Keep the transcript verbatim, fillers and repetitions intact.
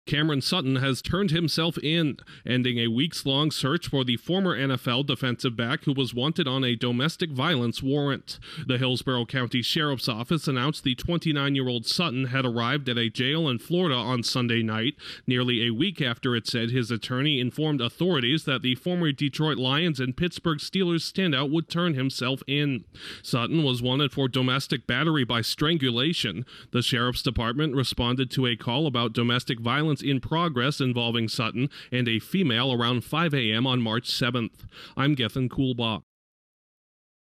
Cameron Sutton has turned himself in, ending a weeks-long search for the former N F L defensive back who was wanted on a domestic violence warrant. The Hillsborough County Sheriff's Office announced the twenty-nine-year-old Sutton had arrived at a jail in Florida on Sunday night, nearly a week after it said his attorney informed authorities that the former Detroit Lions and Pittsburgh Steelers standout would turn himself in. Sutton was wanted for domestic battery by strangulation. The Sheriff's Department responded to a call about domestic violence in progress involving Sutton and a female around five a.m. on March seventh. I'm Gethin Coolbaugh.